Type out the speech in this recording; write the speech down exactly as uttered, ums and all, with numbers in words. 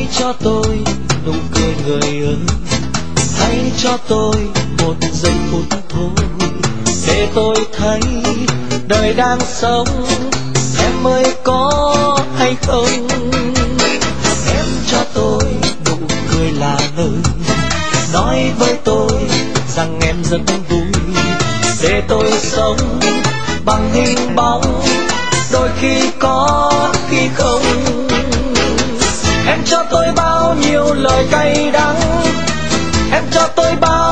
cho tôi nụ cười người ơi, hãy cho tôi một giây phút thôi, để tôi thấy đời đang sống em ơi có hay không. Em cho tôi nụ cười là lời nói với tôi rằng em rất vui, để tôi sống bằng hình bóng đôi khi có khi không. Em cho tôi bao nhiêu lời cay đắng, em cho tôi bao